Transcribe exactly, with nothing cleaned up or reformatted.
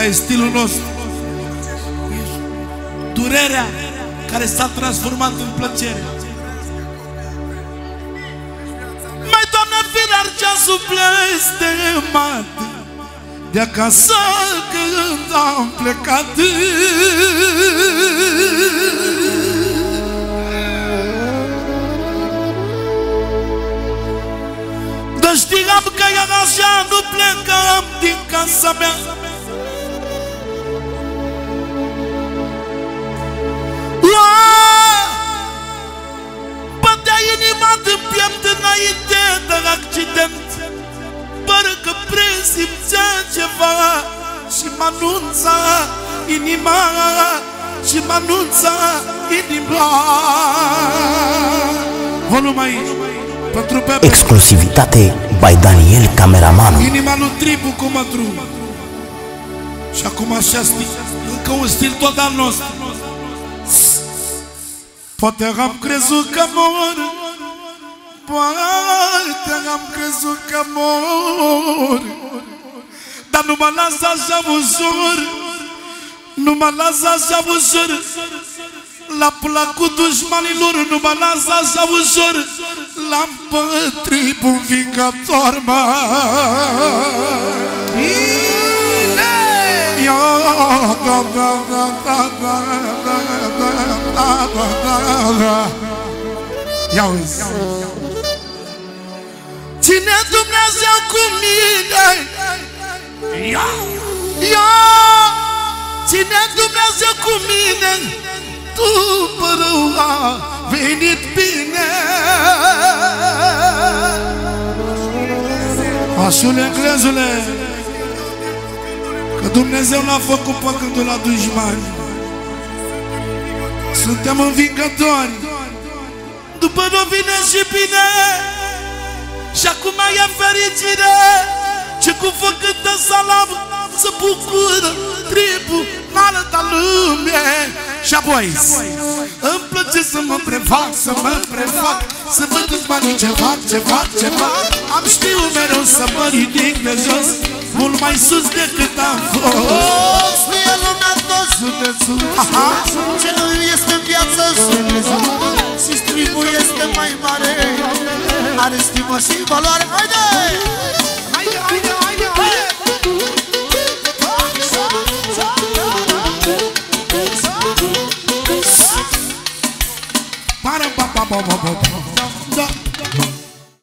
e stilul nostru. Durerea care s-a transformat în plăcere. Mai, Doamne, firar ceasul blestemat de acasă când am plecat. Dar știam că ea așa nu plecam din casa mea. Bătea inima din piept înainte de accident, pără că presimțea ceva și mă anunța inima, și mă anunța inima. Volum aici, pentru Pepe. Exclusivitate by Daniel, cameramanul. Inima lui Tribu cu Mătru. Și acum așa stil, încă un stil tot al nostru. Poate am crezut că mor, poate am crezut că mor, dar nu mă las așa ușor, nu mă las așa ușor. La placul dușmanilor nu mă las așa ușor. L-am pătrit un vingător, mă. Ia-uzi, ține Dumnezeu cu mine, ia, ia, ține Dumnezeu cu mine, după rău a venit bine. Așule, englezule, că Dumnezeu n-a făcut păcătul la dușmani. Suntem învingători. După nu vine și bine. Și acum e fericire. Ce cu făcâtă salam să bucură Tribu în alta lume. Și apoi îmi place să mă prefac, să mă prefac, să văd câți banii ce fac, ce fac, ce fac. Am știut mereu să mă ridic de jos, mult mai sus decât am fost. Nu e lumea tot județul, ce nu este în viață județul. Și Tribu este mai mare, are stimă și valoare. Haide! Haide, haide, haide, haide! Para, pa, pa, pa, pa, pa, pa. Da.